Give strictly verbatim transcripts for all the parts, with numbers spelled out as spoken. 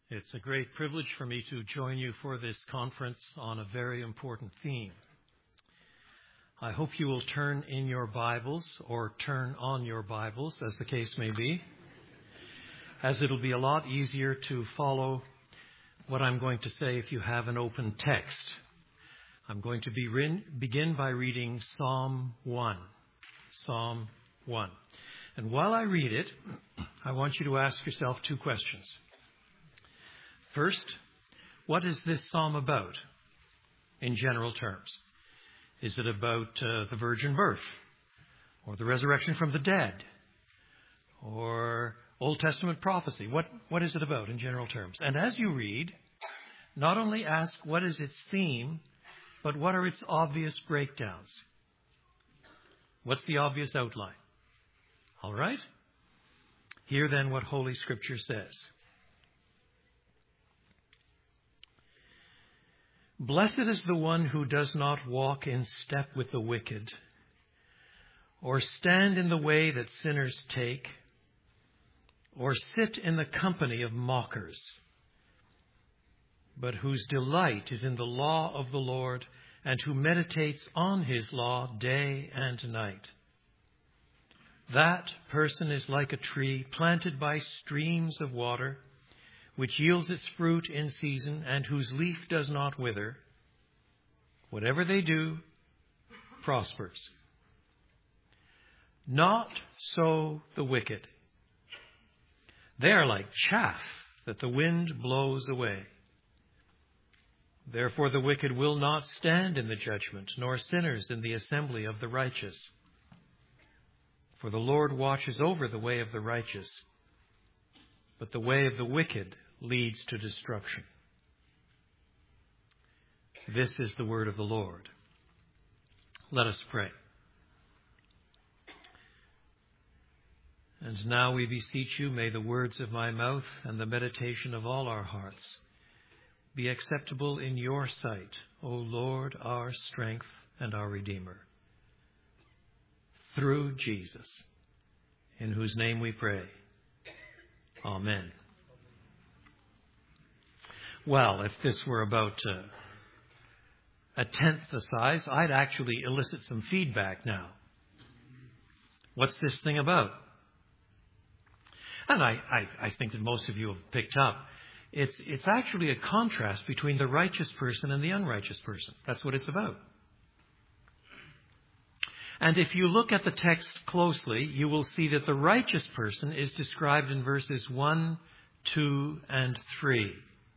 It's a great privilege for me to join you for this conference on a very important theme. I hope you will turn in your Bibles or turn on your Bibles, as the case may be, as it'll be a lot easier to follow what I'm going to say if you have an open text. I'm going to be re- begin by reading Psalm one. Psalm one. And while I read it, I want you to ask yourself two questions. First, what is this psalm about in general terms? Is it about uh, the virgin birth or the resurrection from the dead or Old Testament prophecy? What, what is it about in general terms? And as you read, not only ask what is its theme, but what are its obvious breakdowns? What's the obvious outline? All right? Hear then what Holy Scripture says. Blessed is the one who does not walk in step with the wicked, or stand in the way that sinners take, or sit in the company of mockers, but whose delight is in the law of the Lord, and who meditates on his law day and night. That person is like a tree planted by streams of water, which yields its fruit in season, and whose leaf does not wither. Whatever they do prospers. Not so the wicked. They are like chaff that the wind blows away. Therefore the wicked will not stand in the judgment, nor sinners in the assembly of the righteous. For the Lord watches over the way of the righteous, but the way of the wicked leads to destruction. This is the word of the Lord. Let us pray. And now we beseech you, may the words of my mouth and the meditation of all our hearts be acceptable in your sight, O Lord, our strength and our Redeemer. Through Jesus, in whose name we pray. Amen. Well, if this were about uh, a tenth the size, I'd actually elicit some feedback now. What's this thing about? And I, I, I think that most of you have picked up. It's, it's actually a contrast between the righteous person and the unrighteous person. That's what it's about. And if you look at the text closely, you will see that the righteous person is described in verses one, two, and three.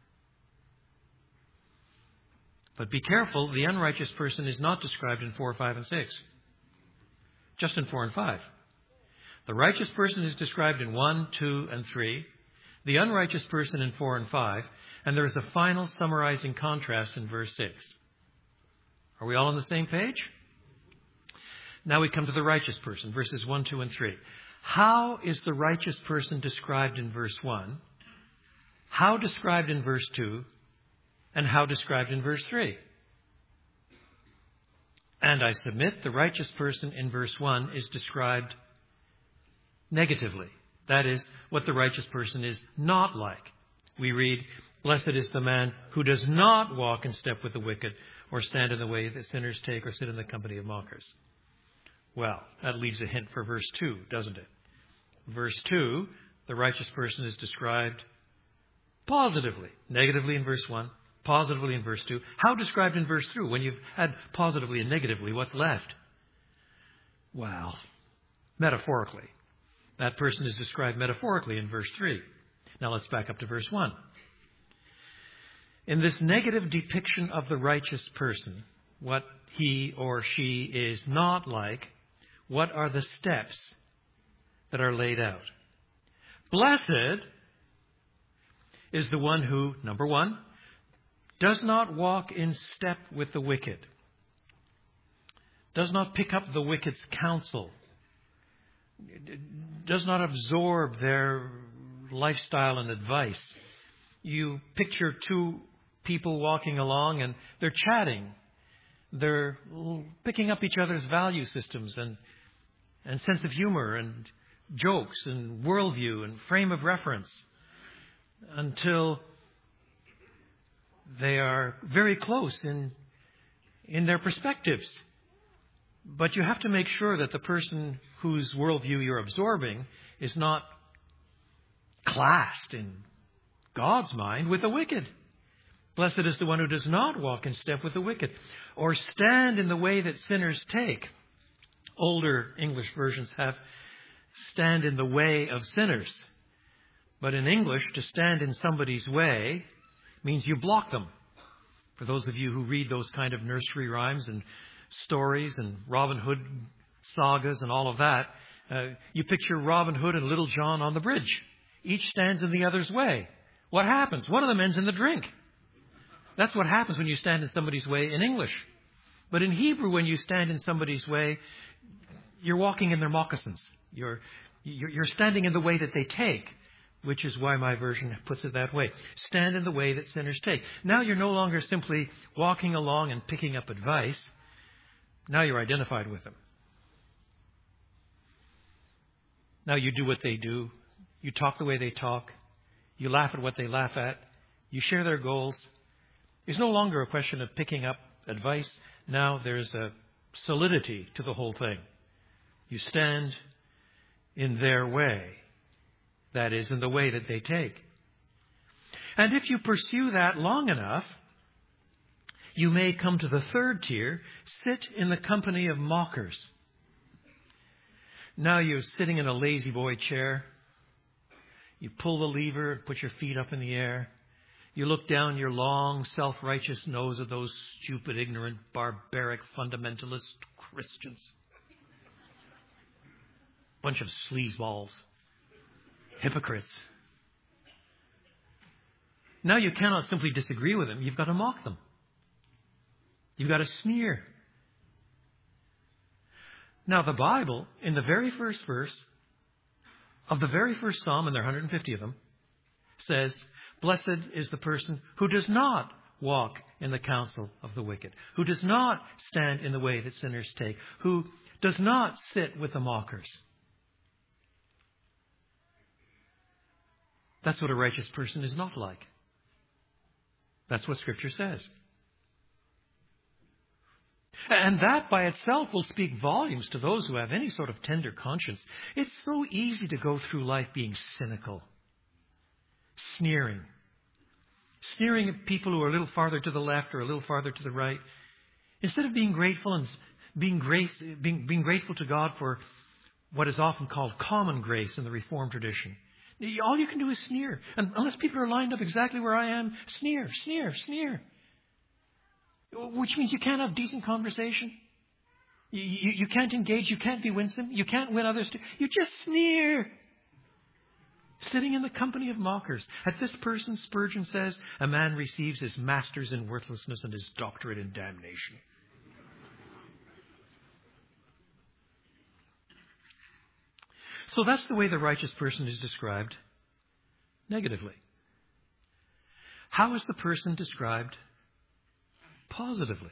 But be careful, the unrighteous person is not described in four, five, and six. Just in four and five. The righteous person is described in one, two, and three. The unrighteous person in four and five. And there is a final summarizing contrast in verse six. Are we all on the same page? Now we come to the righteous person, verses one, two, and three. How is the righteous person described in verse one? How described in verse two? And how described in verse three? And I submit the righteous person in verse one is described negatively. That is, what the righteous person is not like. We read, blessed is the man who does not walk in step with the wicked, or stand in the way that sinners take, or sit in the company of mockers. Well, that leaves a hint for verse two, doesn't it? Verse two, the righteous person is described positively. Negatively in verse one, positively in verse two. How described in verse three? When you've had positively and negatively, what's left? Well, metaphorically. That person is described metaphorically in verse three. Now let's back up to verse one. In this negative depiction of the righteous person, what he or she is not like, what are the steps that are laid out? Blessed is the one who, number one, does not walk in step with the wicked, does not pick up the wicked's counsel, does not absorb their lifestyle and advice. You picture two people walking along and they're chatting. They're picking up each other's value systems and, and sense of humor and jokes and worldview and frame of reference until They are very close in, in their perspectives. But you have to make sure that the person whose worldview you're absorbing is not classed in God's mind with the wicked. Blessed is the one who does not walk in step with the wicked, or stand in the way that sinners take. Older English versions have stand in the way of sinners. But in English, to stand in somebody's way means you block them. For those of you who read those kind of nursery rhymes and stories and Robin Hood sagas and all of that, uh, you picture Robin Hood and Little John on the bridge. Each stands in the other's way. What happens? One of them ends in the drink. That's what happens when you stand in somebody's way in English. But in Hebrew, when you stand in somebody's way, you're walking in their moccasins. You're, you're, you're standing in the way that they take, which is why my version puts it that way. Stand in the way that sinners take. Now you're no longer simply walking along and picking up advice. Now you're identified with them. Now you do what they do. You talk the way they talk. You laugh at what they laugh at. You share their goals. It's no longer a question of picking up advice. Now there's a solidity to the whole thing. You stand in their way. That is, in the way that they take. And if you pursue that long enough, you may come to the third tier, sit in the company of mockers. Now you're sitting in a lazy boy chair. You pull the lever, put your feet up in the air. You look down your long, self-righteous nose at those stupid, ignorant, barbaric, fundamentalist Christians. Bunch of sleazeballs. Hypocrites. Now you cannot simply disagree with them. You've got to mock them. You've got to sneer. Now the Bible, in the very first verse of the very first psalm, and there are one hundred fifty of them, says, blessed is the person who does not walk in the counsel of the wicked, who does not stand in the way that sinners take, who does not sit with the mockers. That's what a righteous person is not like. That's what Scripture says. And that by itself will speak volumes to those who have any sort of tender conscience. It's so easy to go through life being cynical, sneering, sneering at people who are a little farther to the left or a little farther to the right. Instead of being grateful and being, grace, being, being grateful to God for what is often called common grace in the Reformed tradition. All you can do is sneer. And unless people are lined up exactly where I am, sneer, sneer, sneer. Which means you can't have decent conversation. You, you, you can't engage. You can't be winsome. You can't win others to. You just sneer. Sitting in the company of mockers. At this person, Spurgeon says, a man receives his master's in worthlessness and his doctorate in damnation. So that's the way the righteous person is described negatively. How is the person described positively?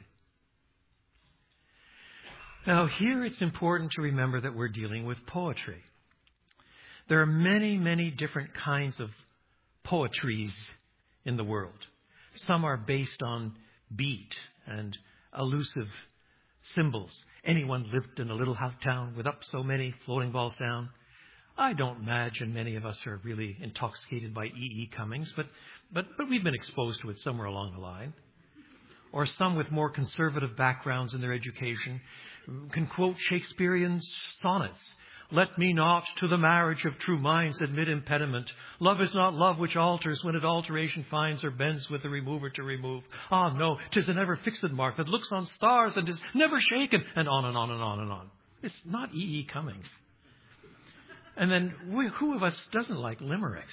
Now, here it's important to remember that we're dealing with poetry. There are many, many different kinds of poetries in the world. Some are based on beat and elusive symbols. Anyone lived in a little town with up so many floating balls down. I don't imagine many of us are really intoxicated by E E. Cummings, but, but, but we've been exposed to it somewhere along the line. Or some with more conservative backgrounds in their education can quote Shakespearean sonnets. Let me not to the marriage of true minds admit impediment. Love is not love which alters when it alteration finds or bends with the remover to remove. Ah, no, 'tis an ever fixed mark that looks on stars and is never shaken, and on and on and on and on. It's not E E. Cummings. And then who of us doesn't like limericks?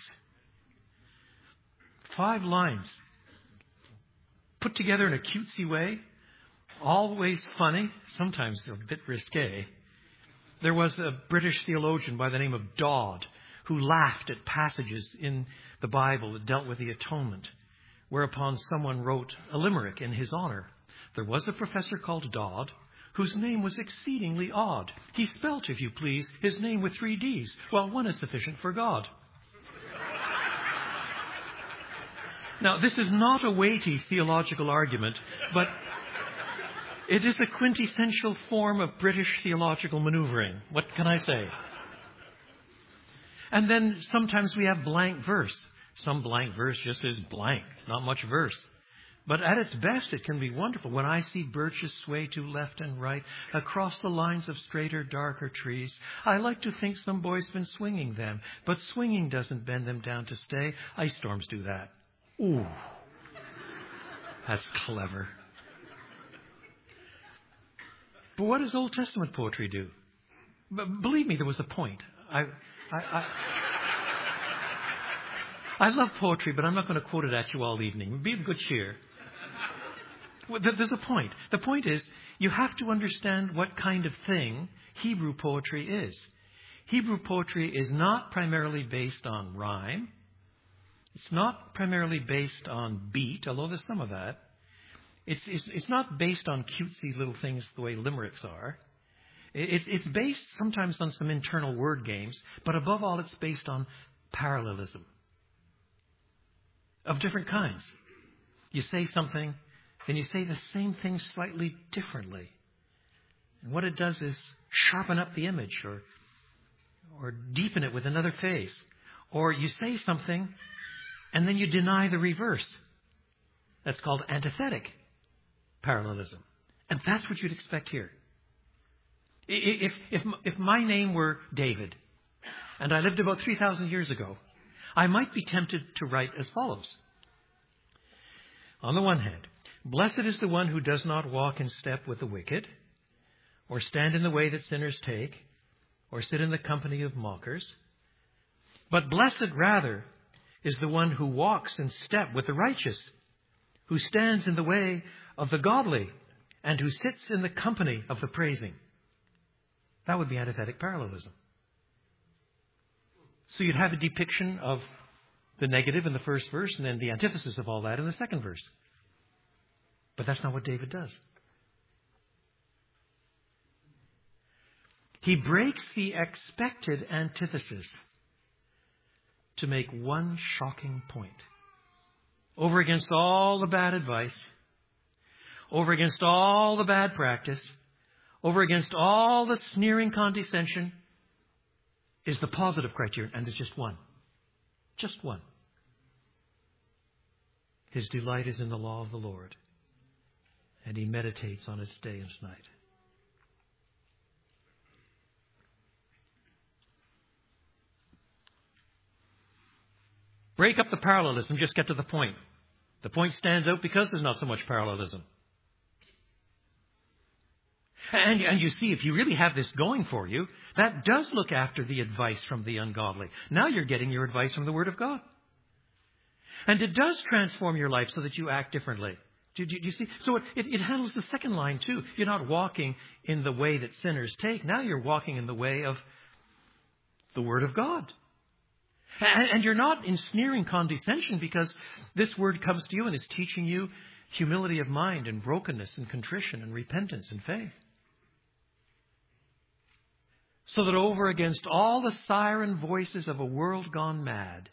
Five lines put together in a cutesy way, always funny, sometimes a bit risque. There was a British theologian by the name of Dodd who laughed at passages in the Bible that dealt with the atonement, whereupon someone wrote a limerick in his honor. There was a professor called Dodd whose name was exceedingly odd. He spelt, if you please, his name with three D's, while one is sufficient for God. Now, this is not a weighty theological argument, but it is a quintessential form of British theological maneuvering. What can I say? And then sometimes we have blank verse. Some blank verse just is blank, not much verse. But at its best, it can be wonderful. When I see birches sway to left and right across the lines of straighter, darker trees, I like to think some boy's been swinging them. But swinging doesn't bend them down to stay. Ice storms do that. Ooh, that's clever. But what does Old Testament poetry do? B- believe me, there was a point. I, I, I, I love poetry, but I'm not going to quote it at you all evening. Be of good cheer. Well, there's a point. The point is, you have to understand what kind of thing Hebrew poetry is. Hebrew poetry is not primarily based on rhyme. It's not primarily based on beat, although there's some of that. It's, it's, it's not based on cutesy little things the way limericks are. It's, it's based sometimes on some internal word games, but above all, it's based on parallelism of different kinds. You say something, then you say the same thing slightly differently. And what it does is sharpen up the image or, or deepen it with another phase. Or you say something and then you deny the reverse. That's called antithetic parallelism. And that's what you'd expect here. If, if, if my name were David and I lived about three thousand years ago, I might be tempted to write as follows. On the one hand, blessed is the one who does not walk in step with the wicked, or stand in the way that sinners take, or sit in the company of mockers. But blessed rather is the one who walks in step with the righteous, who stands in the way of the godly, and who sits in the company of the praising. That would be antithetic parallelism. So you'd have a depiction of the negative in the first verse and then the antithesis of all that in the second verse. But that's not what David does. He breaks the expected antithesis to make one shocking point. Over against all the bad advice, over against all the bad practice, over against all the sneering condescension, is the positive criterion, and there's just one. Just one. His delight is in the law of the Lord, and he meditates on it day and night. Break up the parallelism, just get to the point. The point stands out because there's not so much parallelism. And, and you see, if you really have this going for you, that does look after the advice from the ungodly. Now you're getting your advice from the Word of God. And it does transform your life so that you act differently. Do, do, do you see? So it, it, it handles the second line too. You're not walking in the way that sinners take. Now you're walking in the way of the Word of God. And, and you're not in sneering condescension because this Word comes to you and is teaching you humility of mind and brokenness and contrition and repentance and faith. So that over against all the siren voices of a world gone mad,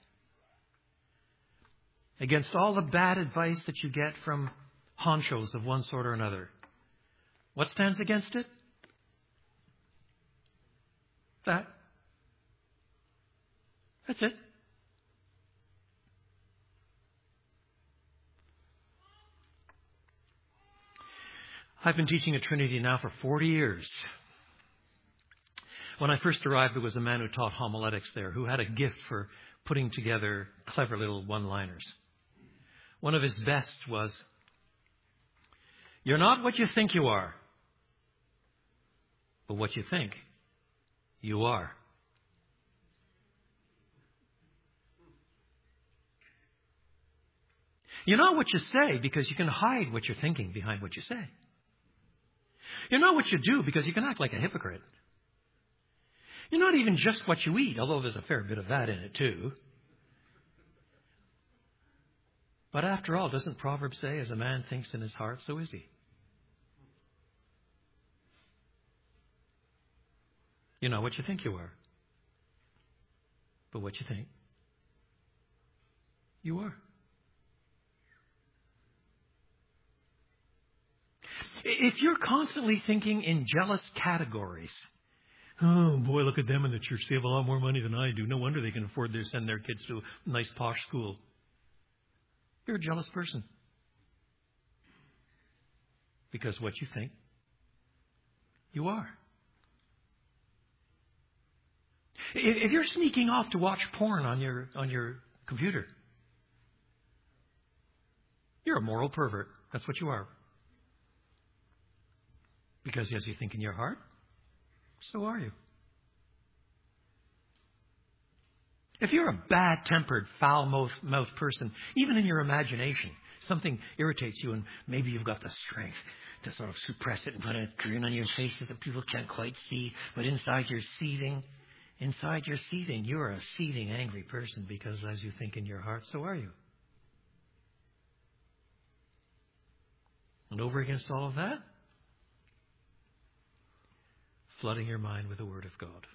against all the bad advice that you get from honchos of one sort or another, what stands against it? That. That's it. I've been teaching at Trinity now for forty years. When I first arrived, there was a man who taught homiletics there who had a gift for putting together clever little one-liners. One of his best was, "You're not what you think you are, but what you think you are." You're not what you say because you can hide what you're thinking behind what you say. You're not what you do because you can act like a hypocrite. You're not even just what you eat, although there's a fair bit of that in it too. But after all, doesn't Proverbs say, as a man thinks in his heart, so is he? You're not what you think you are, but what you think you are. If you're constantly thinking in jealous categories, oh boy, look at them in the church. They have a lot more money than I do. No wonder they can afford to send their kids to a nice posh school. You're a jealous person. Because what you think, you are. If you're sneaking off to watch porn on your on your computer, you're a moral pervert. That's what you are. Because as you think in your heart, so are you. If you're a bad-tempered, foul-mouthed person, even in your imagination, something irritates you and maybe you've got the strength to sort of suppress it and put a grin on your face that people can't quite see, but inside you're seething. Inside you're seething. You're a seething, angry person because as you think in your heart, so are you. And over against all of that, flooding your mind with the Word of God.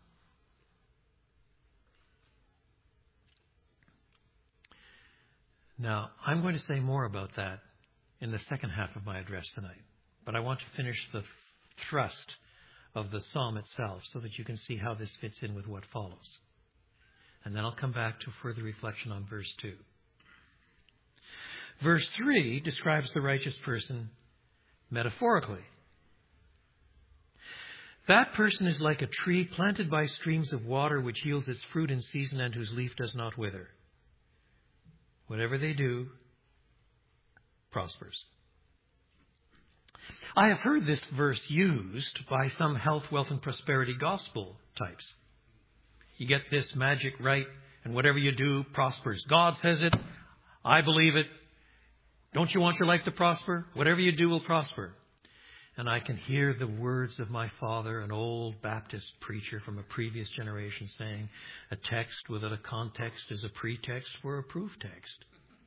Now, I'm going to say more about that in the second half of my address tonight. But I want to finish the thrust of the psalm itself so that you can see how this fits in with what follows. And then I'll come back to further reflection on verse two. Verse three describes the righteous person metaphorically. That person is like a tree planted by streams of water which yields its fruit in season and whose leaf does not wither. Whatever they do prospers. I have heard this verse used by some health, wealth, and prosperity gospel types. You get this magic right, and whatever you do prospers. God says it. I believe it. Don't you want your life to prosper? Whatever you do will prosper. And I can hear the words of my father, an old Baptist preacher from a previous generation, saying, a text without a context is a pretext for a proof text.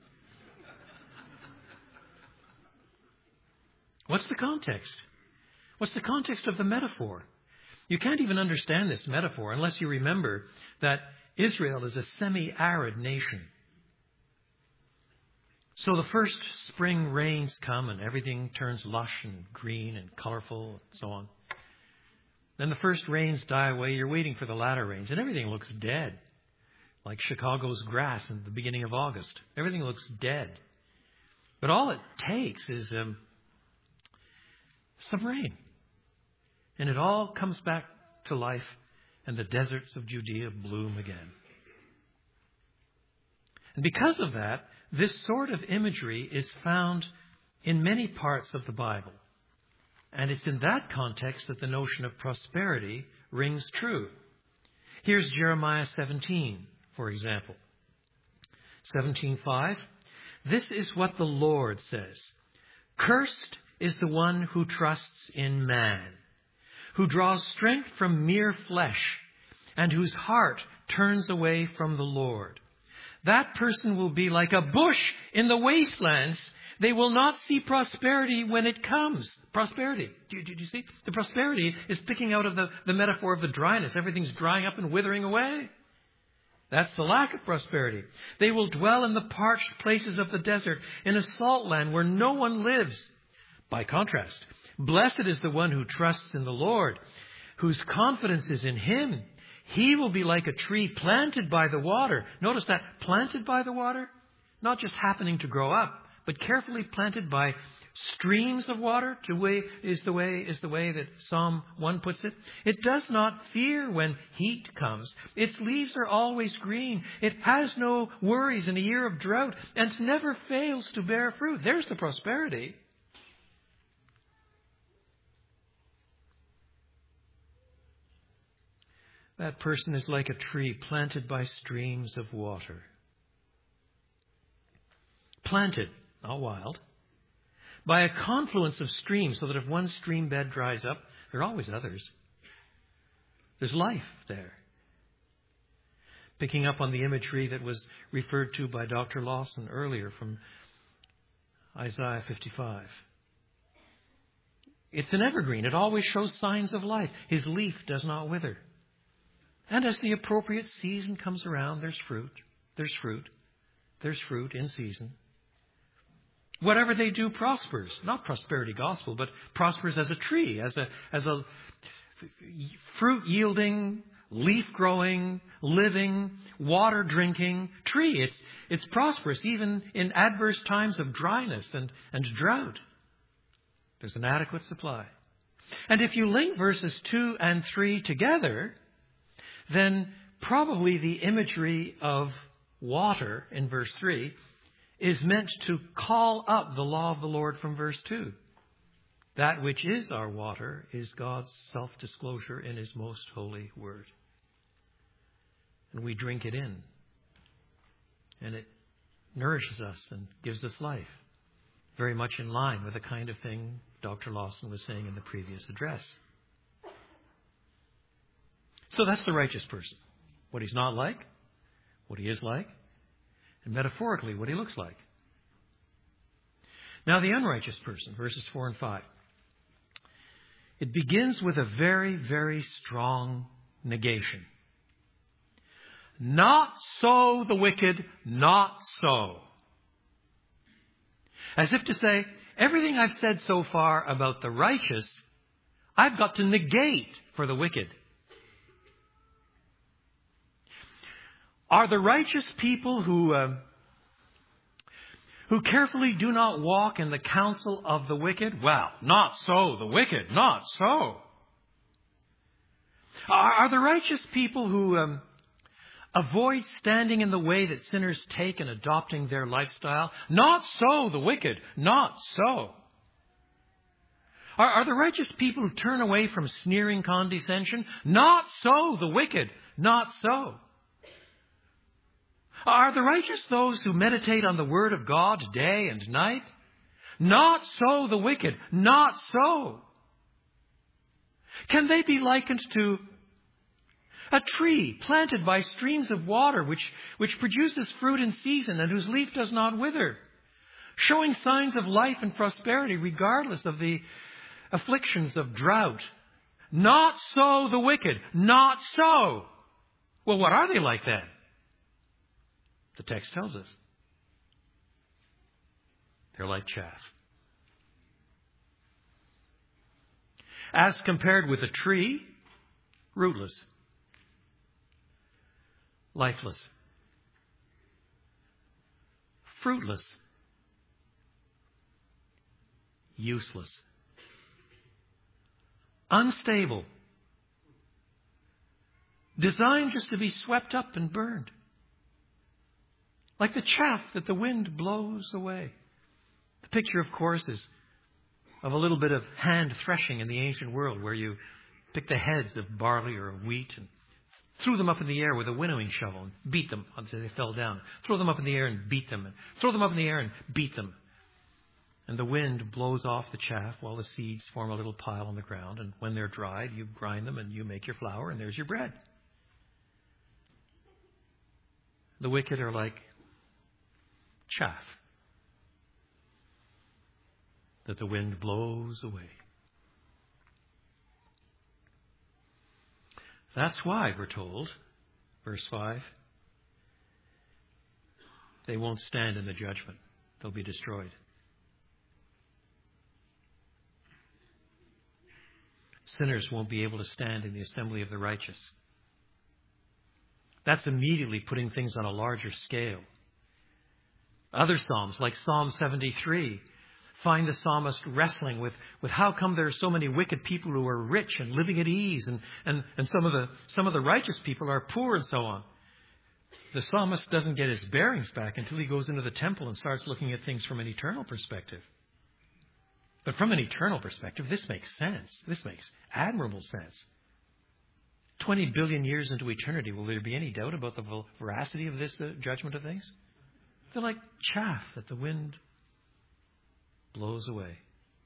What's the context? What's the context of the metaphor? You can't even understand this metaphor unless you remember that Israel is a semi-arid nation. So the first spring rains come and everything turns lush and green and colorful and so on. Then the first rains die away. You're waiting for the latter rains and everything looks dead. Like Chicago's grass in the beginning of August. Everything looks dead. But all it takes is um, some rain. And it all comes back to life and the deserts of Judea bloom again. And because of that, this sort of imagery is found in many parts of the Bible. And it's in that context that the notion of prosperity rings true. Here's Jeremiah seventeen, for example. seventeen five. This is what the Lord says. Cursed is the one who trusts in man, who draws strength from mere flesh, and whose heart turns away from the Lord. That person will be like a bush in the wastelands. They will not see prosperity when it comes. Prosperity. Do, do, do you see? The prosperity is picking out of the, the metaphor of the dryness. Everything's drying up and withering away. That's the lack of prosperity. They will dwell in the parched places of the desert, in a salt land where no one lives. By contrast, blessed is the one who trusts in the Lord, whose confidence is in Him. He will be like a tree planted by the water. Notice that, planted by the water, not just happening to grow up, but carefully planted by streams of water. The way is the way is the way that Psalm one puts it. It does not fear when heat comes. Its leaves are always green. It has no worries in a year of drought, and never fails to bear fruit. There's the prosperity. That person is like a tree planted by streams of water. Planted, not wild, by a confluence of streams so that if one stream bed dries up, there are always others. There's life there. Picking up on the imagery that was referred to by Doctor Lawson earlier from Isaiah fifty-five. It's an evergreen. It always shows signs of life. His leaf does not wither. And as the appropriate season comes around, there's fruit. There's fruit. There's fruit in season. Whatever they do prospers. Not prosperity gospel, but prospers as a tree, as a, as a fruit-yielding, leaf-growing, living, water-drinking tree. It's, it's prosperous even in adverse times of dryness and, and drought. There's an adequate supply. And if you link verses two and three together, then probably the imagery of water in verse three is meant to call up the law of the Lord from verse two. That which is our water is God's self-disclosure in His most holy word. And we drink it in. And it nourishes us and gives us life. Very much in line with the kind of thing Doctor Lawson was saying in the previous address. So that's the righteous person. What he's not like, what he is like, and metaphorically what he looks like. Now the unrighteous person, verses four and five. It begins with a very, very strong negation. Not so the wicked, not so. As if to say, everything I've said so far about the righteous, I've got to negate for the wicked. Are the righteous people who uh, who carefully do not walk in the counsel of the wicked? Well, not so the wicked, not so. Are, are the righteous people who um, avoid standing in the way that sinners take in adopting their lifestyle? Not so the wicked, not so. Are, are the righteous people who turn away from sneering condescension? Not so the wicked, not so. Are the righteous those who meditate on the Word of God day and night? Not so the wicked, not so. Can they be likened to a tree planted by streams of water which, which produces fruit in season and whose leaf does not wither, showing signs of life and prosperity regardless of the afflictions of drought? Not so the wicked, not so. Well, what are they like then? The text tells us. They're like chaff. As compared with a tree, rootless, lifeless, fruitless, useless, unstable, designed just to be swept up and burned. Like the chaff that the wind blows away. The picture, of course, is of a little bit of hand threshing in the ancient world where you pick the heads of barley or wheat and threw them up in the air with a winnowing shovel and beat them until they fell down. Throw them up in the air and beat them. And throw them up in the air and beat them. And the wind blows off the chaff while the seeds form a little pile on the ground. And when they're dried, you grind them and you make your flour and there's your bread. The wicked are like chaff that the wind blows away. That's why, we're told, verse five, they won't stand in the judgment. They'll be destroyed. Sinners won't be able to stand in the assembly of the righteous. That's immediately putting things on a larger scale. Other psalms, like Psalm seventy-three, find the psalmist wrestling with, with how come there are so many wicked people who are rich and living at ease, and, and, and some of the some of the righteous people are poor and so on. The psalmist doesn't get his bearings back until he goes into the temple and starts looking at things from an eternal perspective. But from an eternal perspective, this makes sense. This makes admirable sense. Twenty billion years into eternity, will there be any doubt about the veracity of this uh, judgment of things? They're like chaff that the wind blows away.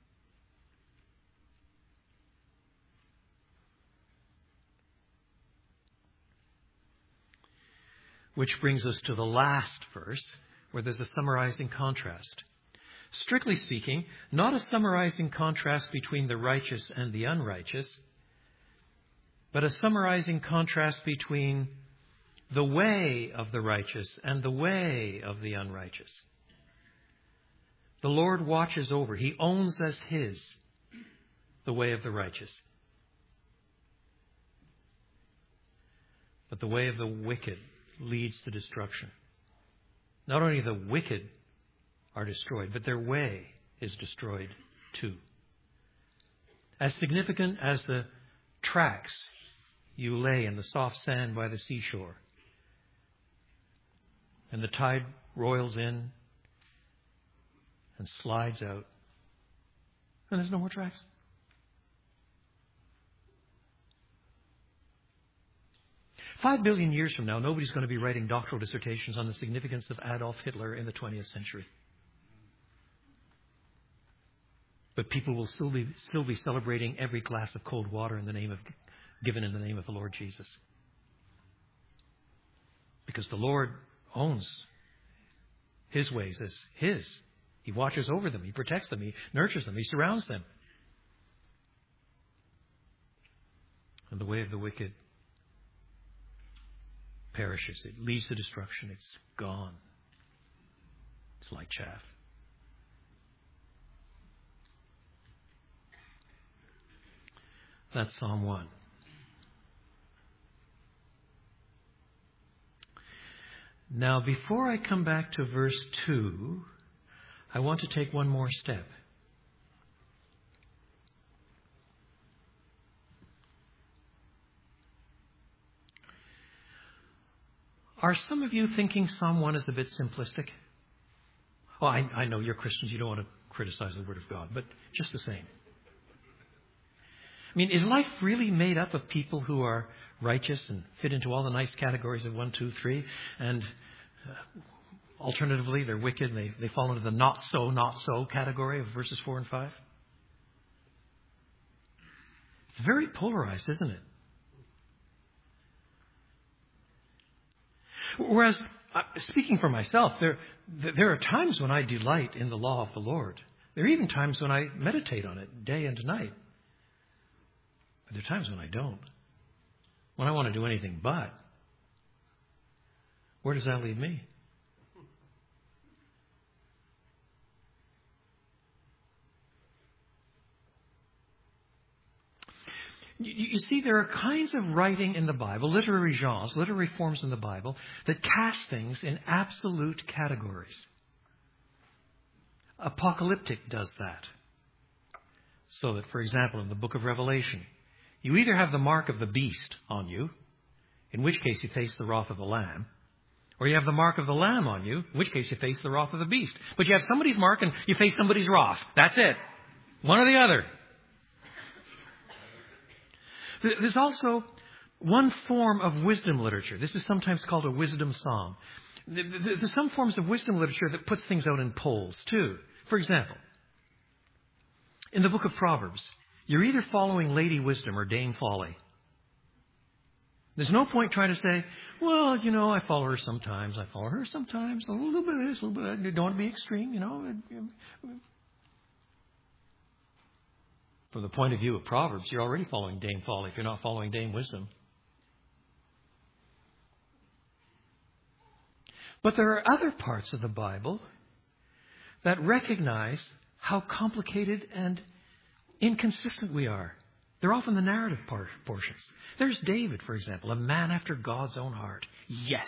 Which brings us to the last verse, where there's a summarizing contrast. Strictly speaking, not a summarizing contrast between the righteous and the unrighteous, but a summarizing contrast between the way of the righteous and the way of the unrighteous. The Lord watches over. He owns as his the way of the righteous. But the way of the wicked leads to destruction. Not only the wicked are destroyed, but their way is destroyed too. As significant as the tracks you lay in the soft sand by the seashore, and the tide roils in and slides out, and there's no more tracks. Five billion years from now, nobody's going to be writing doctoral dissertations on the significance of Adolf Hitler in the twentieth century. But people will still be still be celebrating every glass of cold water in the name of given in the name of the Lord Jesus. Because the Lord owns his ways as his. He watches over them. He protects them. He nurtures them. He surrounds them. And the way of the wicked perishes. It leads to destruction. It's gone. It's like chaff. That's Psalm one. Now, before I come back to verse two, I want to take one more step. Are some of you thinking Psalm one is a bit simplistic? Oh, I, I know you're Christians. You don't want to criticize the Word of God, but just the same. I mean, is life really made up of people who are righteous and fit into all the nice categories of one, two, three, and uh, alternatively, they're wicked and they, they fall into the not so, not so category of verses four and five? It's very polarized, isn't it? Whereas, uh, speaking for myself, there there are times when I delight in the law of the Lord. There are even times when I meditate on it day and night. But there are times when I don't. When I want to do anything but. Where does that leave me? You, you see, there are kinds of writing in the Bible, literary genres, literary forms in the Bible, that cast things in absolute categories. Apocalyptic does that. So that, for example, in the book of Revelation, you either have the mark of the beast on you, in which case you face the wrath of the Lamb, or you have the mark of the Lamb on you, in which case you face the wrath of the beast. But you have somebody's mark and you face somebody's wrath. That's it. One or the other. There's also one form of wisdom literature. This is sometimes called a wisdom psalm. There's some forms of wisdom literature that puts things out in polls, too. For example, in the book of Proverbs, you're either following Lady Wisdom or Dame Folly. There's no point trying to say, well, you know, I follow her sometimes, I follow her sometimes, a little bit of this, a little bit of that. You don't want to be extreme, you know. From the point of view of Proverbs, you're already following Dame Folly if you're not following Dame Wisdom. But there are other parts of the Bible that recognize how complicated and inconsistent we are. They're often the narrative part, portions. There's David, for example, a man after God's own heart. Yes.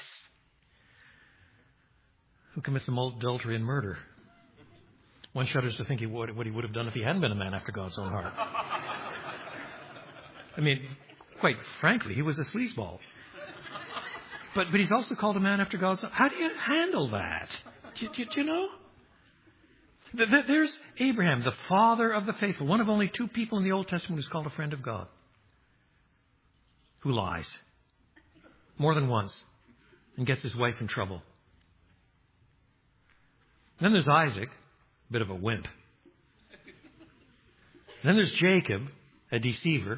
Who commits adultery and murder. One shudders to think he would, what he would have done if he hadn't been a man after God's own heart. I mean, quite frankly, he was a sleazeball. But but he's also called a man after God's own. How do you handle that? Do, do, do you know? There's Abraham, the father of the faithful, one of only two people in the Old Testament who's called a friend of God, who lies more than once and gets his wife in trouble. Then there's Isaac, a bit of a wimp. Then there's Jacob, a deceiver.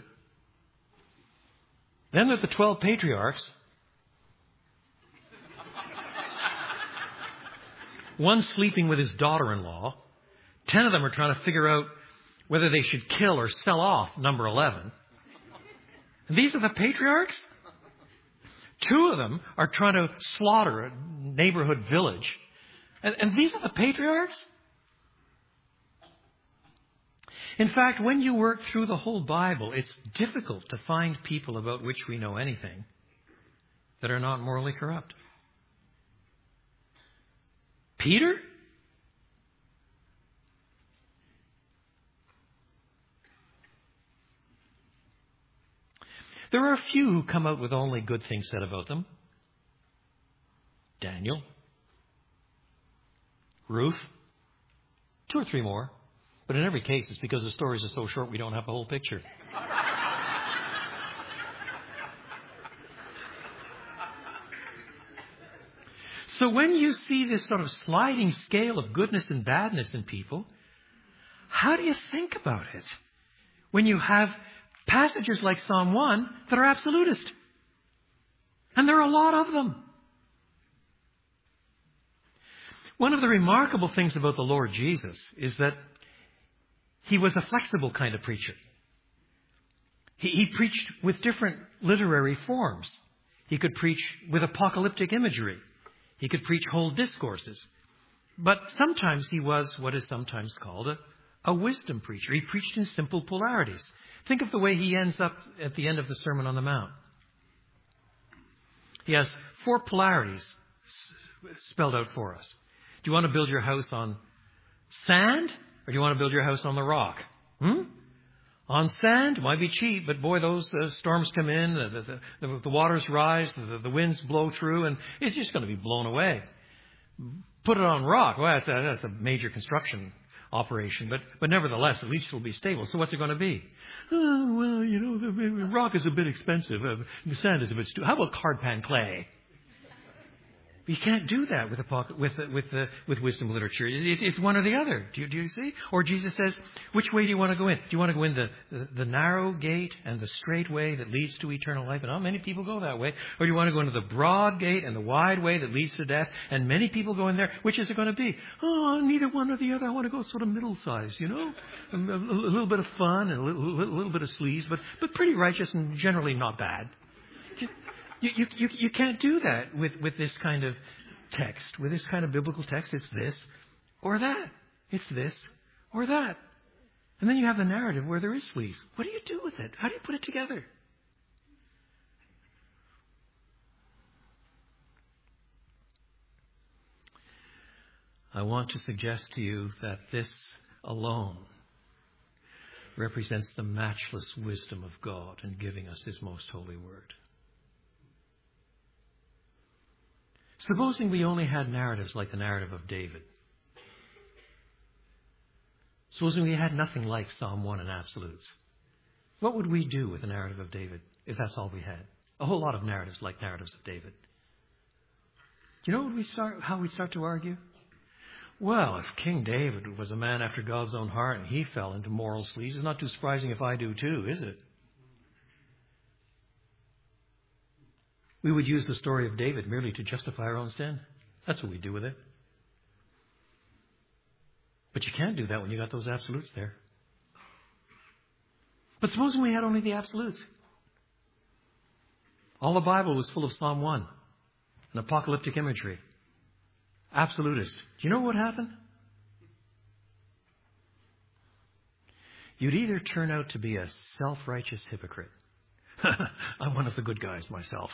Then there's the twelve patriarchs. One sleeping with his daughter-in-law. Ten of them are trying to figure out whether they should kill or sell off number eleven. And these are the patriarchs? Two of them are trying to slaughter a neighborhood village. And, and these are the patriarchs? In fact, when you work through the whole Bible, it's difficult to find people about which we know anything that are not morally corrupt. Peter? There are a few who come out with only good things said about them. Daniel. Ruth. Two or three more. But in every case, it's because the stories are so short we don't have the whole picture. So when you see this sort of sliding scale of goodness and badness in people, how do you think about it? When you have passages like Psalm one that are absolutist. And there are a lot of them. One of the remarkable things about the Lord Jesus is that he was a flexible kind of preacher. He, he preached with different literary forms. He could preach with apocalyptic imagery. He could preach whole discourses. But sometimes he was what is sometimes called a, a wisdom preacher. He preached in simple polarities. Think of the way he ends up at the end of the Sermon on the Mount. He has four polarities spelled out for us. Do you want to build your house on sand, or do you want to build your house on the rock? Hmm? On sand, it might be cheap, but boy, those uh, storms come in, the, the, the, the waters rise, the, the winds blow through, and it's just going to be blown away. Put it on rock. Well, that's a, that's a major construction operation, but but nevertheless, at least it'll be stable. So what's it going to be? Oh, well, you know, the, the rock is a bit expensive. Uh, the sand is a bit stupid. How about hard pan clay? You can't do that with a, with with uh, with wisdom literature. It, it's one or the other. Do you, do you see? Or Jesus says, which way do you want to go in? Do you want to go in the, the, the narrow gate and the straight way that leads to eternal life? And not many people go that way. Or do you want to go into the broad gate and the wide way that leads to death? And many people go in there. Which is it going to be? Oh, neither one or the other. I want to go sort of middle size, you know? A, a, a little bit of fun and a little, little, little bit of sleaze, but, but pretty righteous and generally not bad. You, you, you, you can't do that with, with this kind of text. With this kind of biblical text, it's this or that. It's this or that. And then you have the narrative where there is fleas. What do you do with it? How do you put it together? I want to suggest to you that this alone represents the matchless wisdom of God in giving us His most holy word. Supposing we only had narratives like the narrative of David. Supposing we had nothing like Psalm one and absolutes. What would we do with the narrative of David if that's all we had? A whole lot of narratives like narratives of David. Do you know what we start, how we start to argue? Well, if King David was a man after God's own heart and he fell into moral sleaze, it's not too surprising if I do too, is it? We would use the story of David merely to justify our own sin. That's what we do with it. But you can't do that when you got those absolutes there. But supposing we had only the absolutes. All the Bible was full of Psalm one and apocalyptic imagery. Absolutist. Do you know what would happen? You'd either turn out to be a self-righteous hypocrite. I'm one of the good guys myself.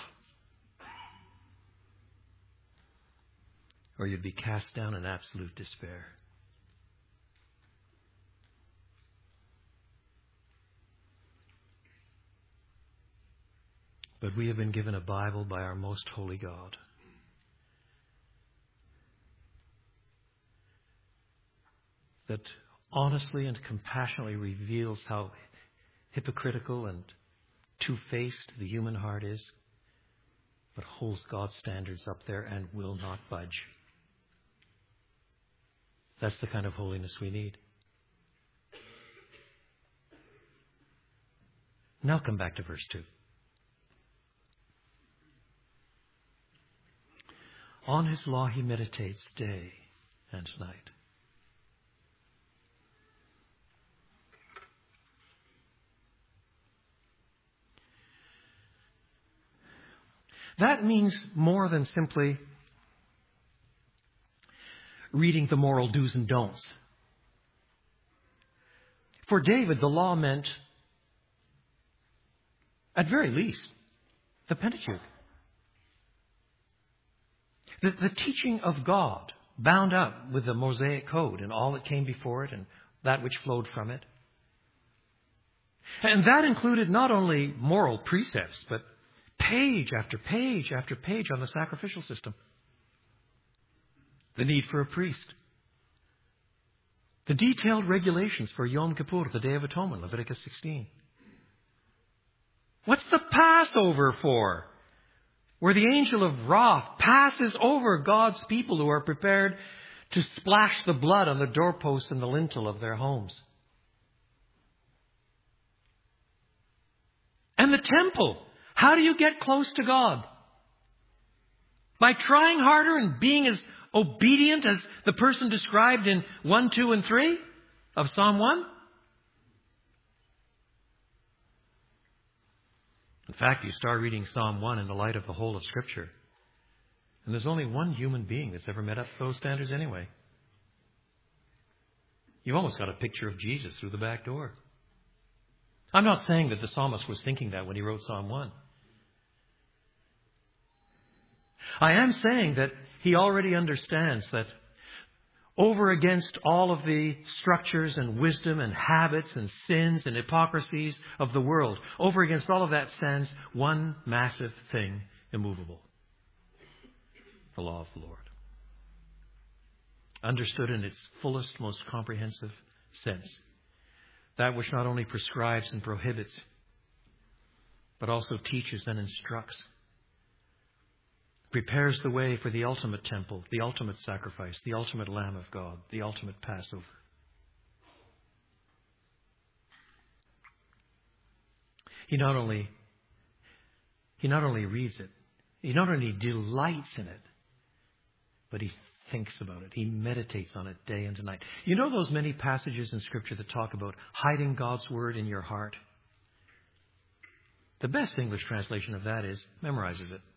Or you'd be cast down in absolute despair. But we have been given a Bible by our most holy God. That honestly and compassionately reveals how hypocritical and two-faced the human heart is, but holds God's standards up there and will not budge. That's the kind of holiness we need. Now come back to verse two. On His law he meditates day and night. That means more than simply reading the moral do's and don'ts. For David, the law meant, at very least, the Pentateuch. The, the teaching of God, bound up with the Mosaic Code and all that came before it and that which flowed from it. And that included not only moral precepts, but page after page after page on the sacrificial system. The need for a priest. The detailed regulations for Yom Kippur, the Day of Atonement, Leviticus sixteen. What's the Passover for? Where the angel of wrath passes over God's people who are prepared to splash the blood on the doorposts and the lintel of their homes. And the temple. How do you get close to God? By trying harder and being as obedient as the person described in one, two, and three of Psalm one? In fact, you start reading Psalm one in the light of the whole of Scripture. And there's only one human being that's ever met up to those standards anyway. You've almost got a picture of Jesus through the back door. I'm not saying that the psalmist was thinking that when he wrote Psalm one. I am saying that he already understands that over against all of the structures and wisdom and habits and sins and hypocrisies of the world, over against all of that stands one massive thing immovable. The law of the Lord. Understood in its fullest, most comprehensive sense. That which not only prescribes and prohibits, but also teaches and instructs. Prepares the way for the ultimate temple, the ultimate sacrifice, the ultimate Lamb of God, the ultimate Passover. He not only, he not only reads it, he not only delights in it, but he thinks about it. He meditates on it day and night. You know those many passages in Scripture that talk about hiding God's Word in your heart? The best English translation of that is memorizes it.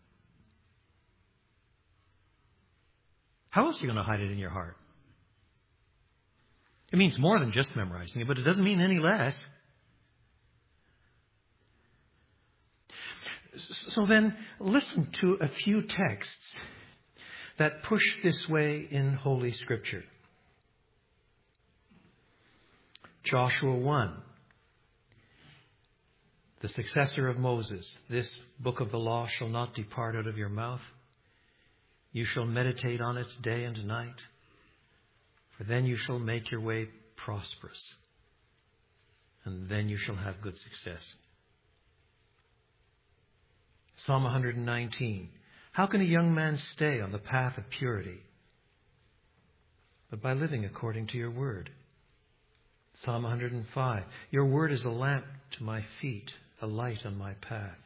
How else are you going to hide it in your heart? It means more than just memorizing it, but it doesn't mean any less. So then, listen to a few texts that push this way in Holy Scripture. Joshua one, the successor of Moses. This book of the law shall not depart out of your mouth. You shall meditate on it day and night, for then you shall make your way prosperous, and then you shall have good success. Psalm one nineteen. How can a young man stay on the path of purity? But by living according to your word. Psalm one hundred five. Your word is a lamp to my feet, a light on my path.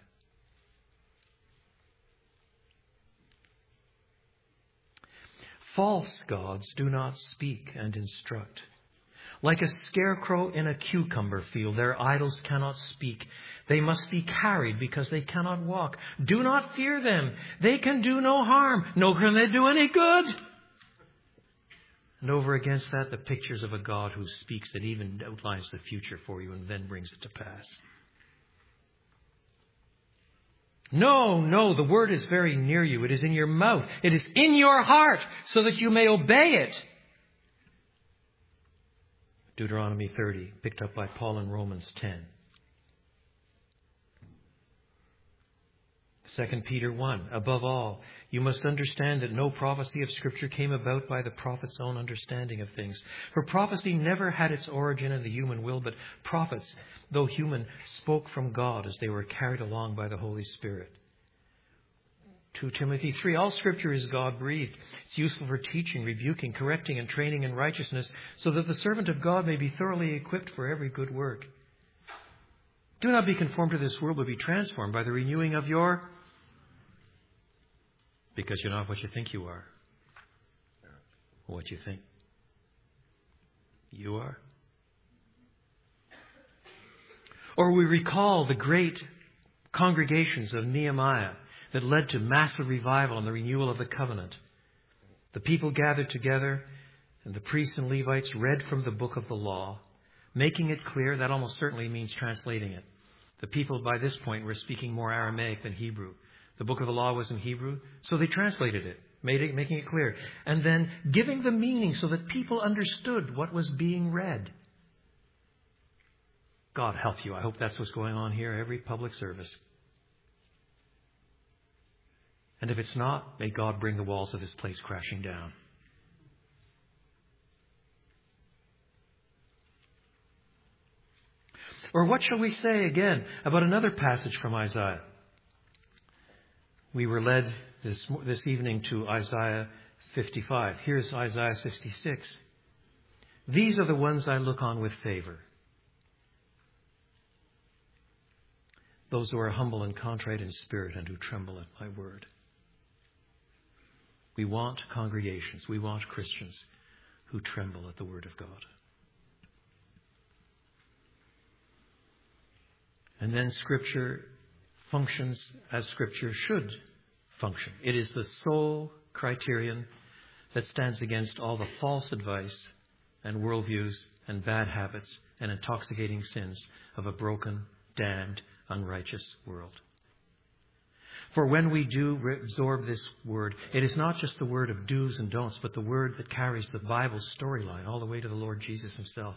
False gods do not speak and instruct. Like a scarecrow in a cucumber field, their idols cannot speak. They must be carried because they cannot walk. Do not fear them. They can do no harm, nor can they do any good. And over against that, the pictures of a God who speaks and even outlines the future for you and then brings it to pass. No, no, the word is very near you. It is in your mouth. It is in your heart so that you may obey it. Deuteronomy thirty, picked up by Paul in Romans ten. Second Peter one, above all, you must understand that no prophecy of Scripture came about by the prophet's own understanding of things. For prophecy never had its origin in the human will, but prophets, though human, spoke from God as they were carried along by the Holy Spirit. Second Timothy three, all Scripture is God-breathed. It's useful for teaching, rebuking, correcting, and training in righteousness, so that the servant of God may be thoroughly equipped for every good work. Do not be conformed to this world, but be transformed by the renewing of your... Because you're not what you think you are. Or what you think you are. Or we recall the great congregations of Nehemiah that led to massive revival and the renewal of the covenant. The people gathered together, and the priests and Levites read from the book of the law, Making it clear, that almost certainly means translating it. The people by this point were speaking more Aramaic than Hebrew. The book of the law was in Hebrew, so they translated it, made it, making it clear. And then giving the meaning so that people understood what was being read. God help you. I hope that's what's going on here every public service. And if it's not, may God bring the walls of this place crashing down. Or what shall we say again about another passage from Isaiah? We were led this, this evening to Isaiah fifty-five. Here's Isaiah sixty-six. These are the ones I look on with favor. Those who are humble and contrite in spirit and who tremble at my word. We want congregations. We want Christians who tremble at the word of God. And then Scripture functions as Scripture should function. It is the sole criterion that stands against all the false advice and worldviews and bad habits and intoxicating sins of a broken, damned, unrighteous world. For when we do absorb this word, it is not just the word of do's and don'ts, but the word that carries the Bible storyline all the way to the Lord Jesus himself,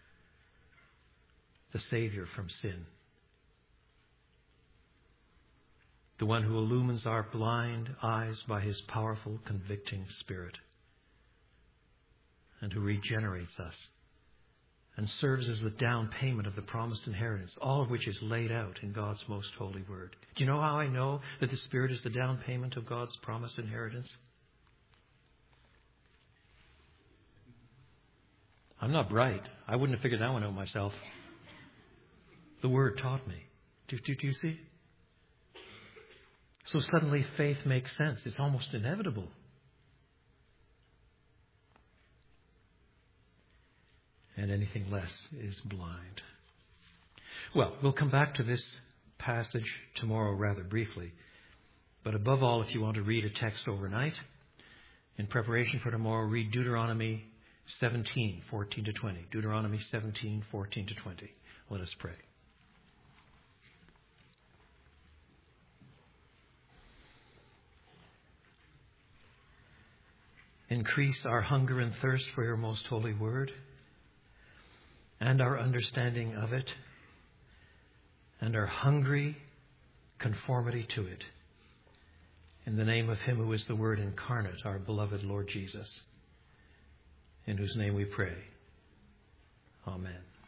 the Savior from sin. The one who illumines our blind eyes by his powerful, convicting Spirit, and who regenerates us and serves as the down payment of the promised inheritance, all of which is laid out in God's most holy word. Do you know how I know that the Spirit is the down payment of God's promised inheritance? I'm not bright. I wouldn't have figured that one out myself. The Word taught me. Do, do, do you see? So suddenly faith makes sense. It's almost inevitable. And anything less is blind. Well, we'll come back to this passage tomorrow rather briefly. But above all, if you want to read a text overnight, in preparation for tomorrow, read Deuteronomy seventeen, fourteen to twenty. Deuteronomy seventeen, fourteen to twenty. Let us pray. Increase our hunger and thirst for your most holy word, and our understanding of it, and our hungry conformity to it. In the name of him who is the Word incarnate, our beloved Lord Jesus, in whose name we pray. Amen.